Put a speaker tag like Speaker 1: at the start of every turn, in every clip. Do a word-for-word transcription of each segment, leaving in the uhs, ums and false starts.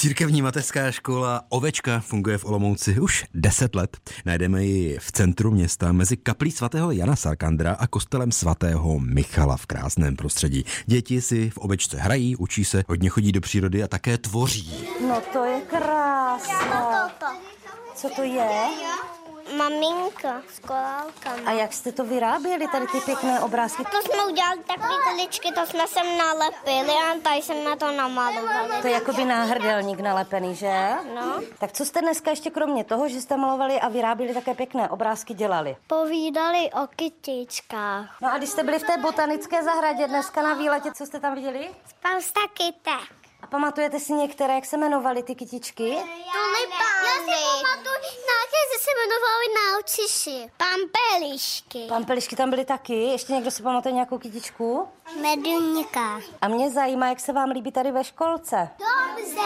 Speaker 1: Církevní mateřská škola Ovečka funguje v Olomouci už deset let. Najdeme ji v centru města mezi kaplí svatého Jana Sarkandra a kostelem svatého Michala v krásném prostředí. Děti si v Ovečce hrají, učí se, hodně chodí do přírody a také tvoří.
Speaker 2: No to je krásné. Co to je?
Speaker 3: Maminka s kolálkami.
Speaker 2: A jak jste to vyráběli, tady ty pěkné obrázky?
Speaker 3: To jsme udělali takové teličky, to jsme sem nalepili a tady jsme to namalovali.
Speaker 2: To je jakoby náhrdelník nalepený, že?
Speaker 3: No.
Speaker 2: Tak co jste dneska ještě kromě toho, že jste malovali a vyráběli také pěkné obrázky, dělali?
Speaker 3: Povídali o kytičkách.
Speaker 2: No a když jste byli v té botanické zahradě dneska na výletě, co jste tam viděli?
Speaker 3: Spousta kytek.
Speaker 2: A pamatujete si některé, jak se jmenovaly ty kytičky?
Speaker 3: Tulipány. Já si pamatuju, nějaké se jmenovaly naučiši. Pampelišky.
Speaker 2: Pampelišky tam byly taky. Ještě někdo si pamatuje nějakou kytičku?
Speaker 3: Meduňka.
Speaker 2: A mě zajímá, jak se vám líbí tady ve školce.
Speaker 3: Dobře.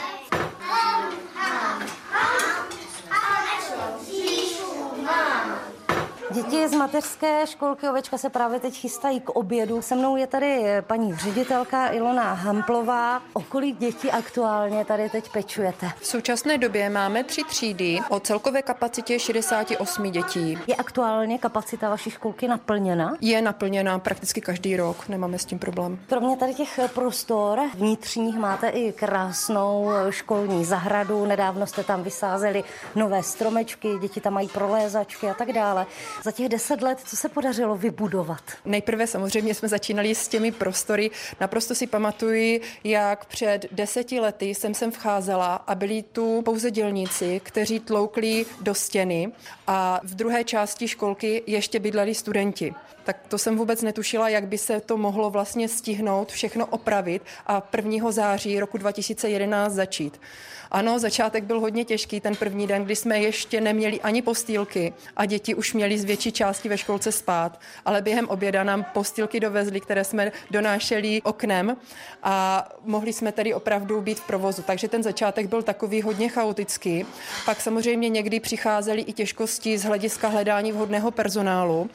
Speaker 2: Děti z mateřské školky Ovečka se právě teď chystají k obědu. Se mnou je tady paní ředitelka Ilona Hamplová. O kolik dětí aktuálně tady teď pečujete?
Speaker 4: V současné době máme tři třídy o celkové kapacitě šedesát osm dětí.
Speaker 2: Je aktuálně kapacita vaší školky naplněna?
Speaker 4: Je naplněna prakticky každý rok, nemáme s tím problém.
Speaker 2: Kromě tady těch prostor vnitřních máte i krásnou školní zahradu. Nedávno jste tam vysázeli nové stromečky, děti tam mají prolézačky a tak dále. Za těch deset let, co se podařilo vybudovat?
Speaker 4: Nejprve samozřejmě jsme začínali s těmi prostory. Naprosto si pamatuji, jak před deseti lety jsem sem vcházela a byli tu pouze dělníci, kteří tloukli do stěny a v druhé části školky ještě bydleli studenti. Tak to jsem vůbec netušila, jak by se to mohlo vlastně stihnout, všechno opravit a prvního září roku dva tisíce jedenáct začít. Ano, začátek byl hodně těžký, ten první den, kdy jsme ještě neměli ani postýlky a děti už měly z větší části ve školce spát, ale během oběda nám postýlky dovezli, které jsme donášeli oknem a mohli jsme tedy opravdu být v provozu. Takže ten začátek byl takový hodně chaotický. Pak samozřejmě někdy přicházely i těžkosti z hlediska hledání vhodného personálu.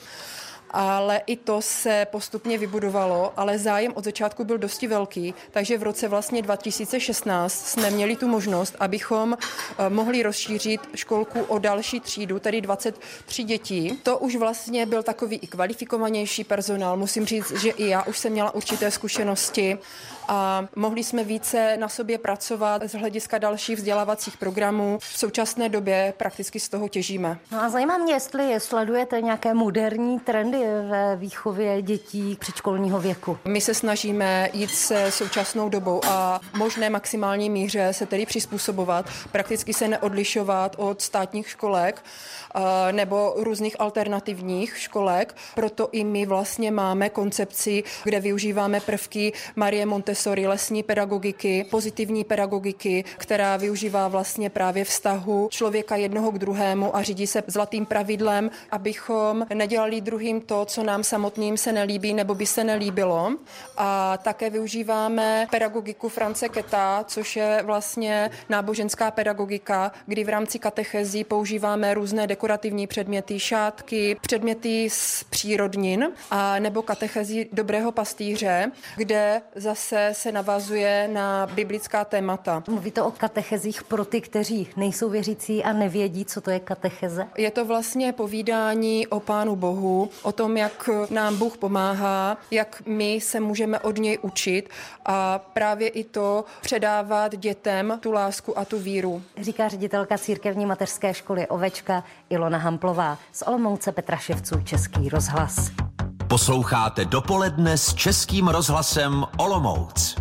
Speaker 4: Ale i to se postupně vybudovalo, ale zájem od začátku byl dosti velký, takže v roce vlastně dva tisíce šestnáct jsme měli tu možnost, abychom mohli rozšířit školku o další třídu, tedy dvacet tři dětí. To už vlastně byl takový i kvalifikovanější personál. Musím říct, že i já už jsem měla určité zkušenosti a mohli jsme více na sobě pracovat z hlediska dalších vzdělávacích programů. V současné době prakticky z toho těžíme.
Speaker 2: No a zajímá mě, jestli sledujete nějaké moderní trendy ve výchově dětí předškolního věku.
Speaker 4: My se snažíme jít se současnou dobou a v možné maximální míře se tedy přizpůsobovat, prakticky se neodlišovat od státních školek nebo různých alternativních školek. Proto i my vlastně máme koncepci, kde využíváme prvky Marie Montessori, lesní pedagogiky, pozitivní pedagogiky, která využívá vlastně právě vztahu člověka jednoho k druhému a řídí se zlatým pravidlem, abychom nedělali druhým to, co nám samotným se nelíbí nebo by se nelíbilo. A také využíváme pedagogiku France Keta, což je vlastně náboženská pedagogika, kdy v rámci katechezí používáme různé dekorativní předměty, šátky, předměty z přírodnin a nebo katechezí dobrého pastýře, kde zase se navazuje na biblická témata.
Speaker 2: Mluvíte o katechezích pro ty, kteří nejsou věřící a nevědí, co to je katecheze?
Speaker 4: Je to vlastně povídání o Pánu Bohu, o tom, jak nám Bůh pomáhá, jak my se můžeme od něj učit a právě i to předávat dětem tu lásku a tu víru.
Speaker 2: Říká ředitelka církevní mateřské školy Ovečka Ilona Hamplová. Z Olomouce Petraševců, Český rozhlas.
Speaker 5: Posloucháte Dopoledne s Českým rozhlasem Olomouc.